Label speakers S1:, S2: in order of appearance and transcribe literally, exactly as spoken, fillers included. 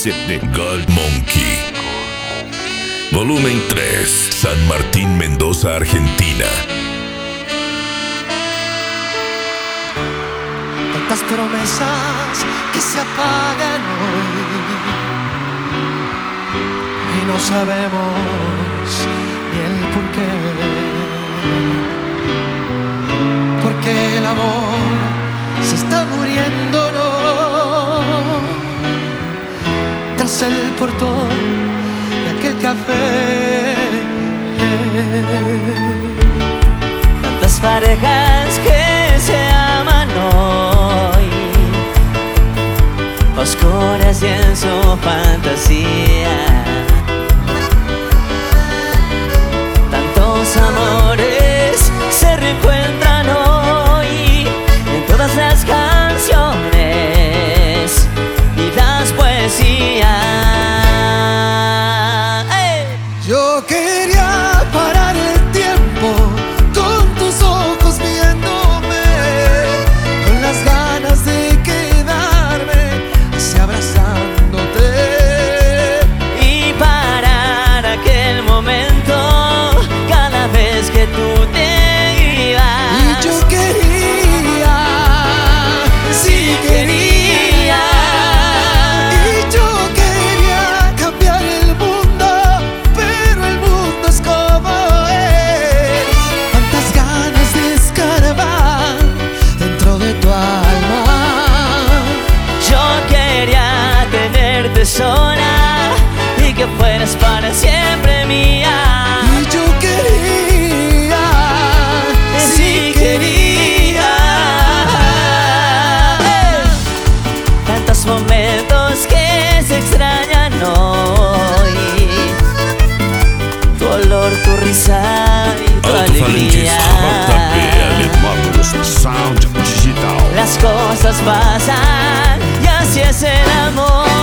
S1: cassette de Gold Monkey. Volumen tres, San Martín, Mendoza, Argentina.
S2: Tantas promesas que se apagan hoy y no sabemos ni el porqué. Porque el amor se está muriendo, no, tras el portón de aquel café.
S3: Tantas parejas que se aman hoy, oscuras y en su fantasía. Tantos amores se reencuentran hoy en todas las canciones y las poesías. ¡Hey!
S2: Yo quería parar el tiempo con tus ojos viéndome, con las ganas de quedarme así abrazándote
S3: y parar aquel momento cada vez que tú te ibas.
S2: y yo quería, sí quería, y yo quería cambiar el mundo, pero el mundo es como es. Cuántas ganas de escarbar dentro de tu alma.
S3: Yo quería tenerte sola y que fueras para siempre mía.
S2: Y yo quería, sí quería.
S3: Tantos momentos que se extrañan hoy, tu olor, tu risa y tu
S1: Alto-falantes
S3: alegría.
S1: J B L Módulos Sound Digital.
S3: Las cosas pasan y así es el amor.